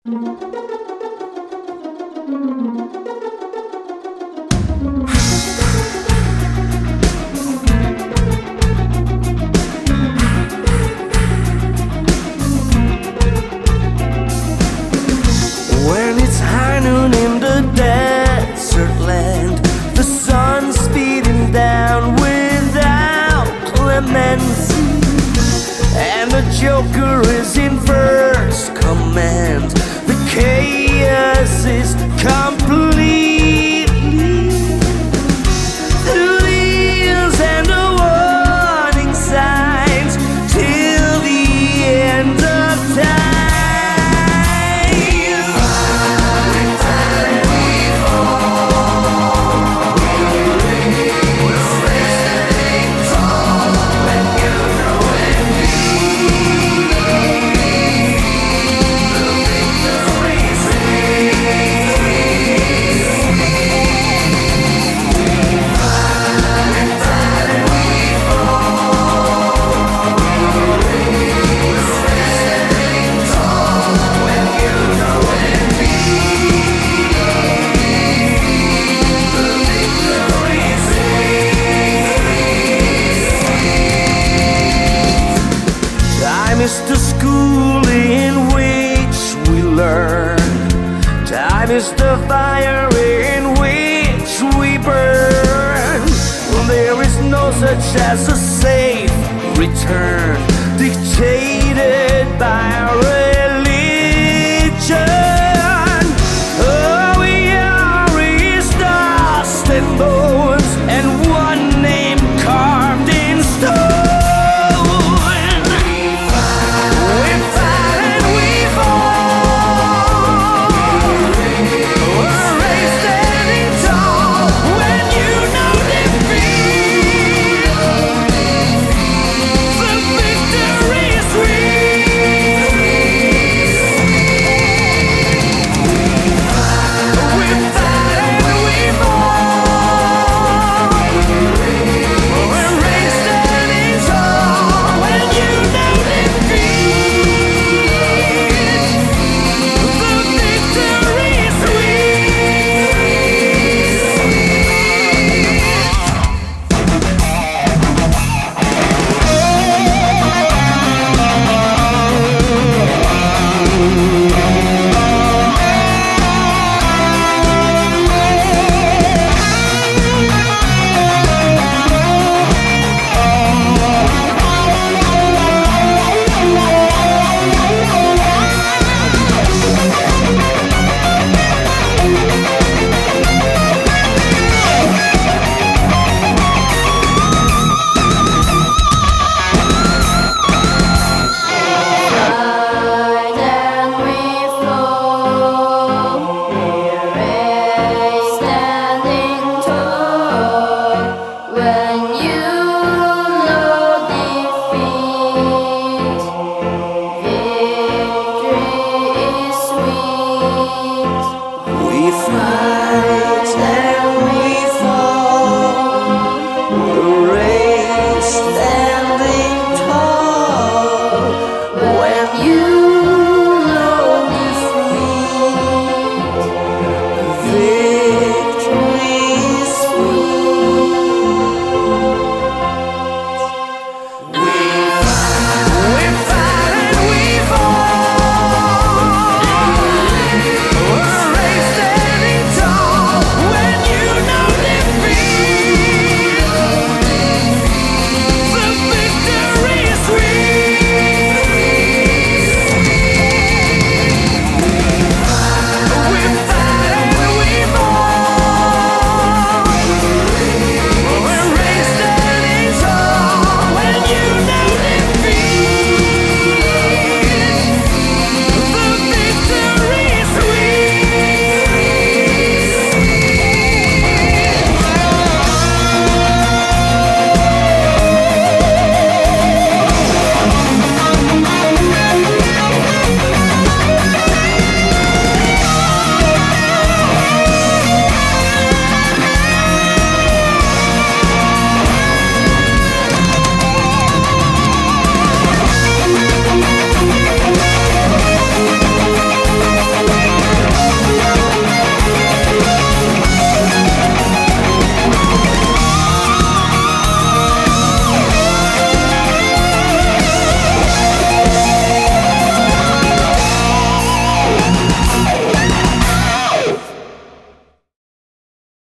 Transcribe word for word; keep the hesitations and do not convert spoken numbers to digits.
When it's high noon in the desert land, the sun's speeding down without clemency, and the Joker is in first command. The chaos is complete. Through the years and the warning signs, till the end of time. Time is the school in which we learn. Time is the fire in which we burn. There is no such as a safe return dictated by our religion. Oh, we are is dust and bones, and one name carved in stone. We fight.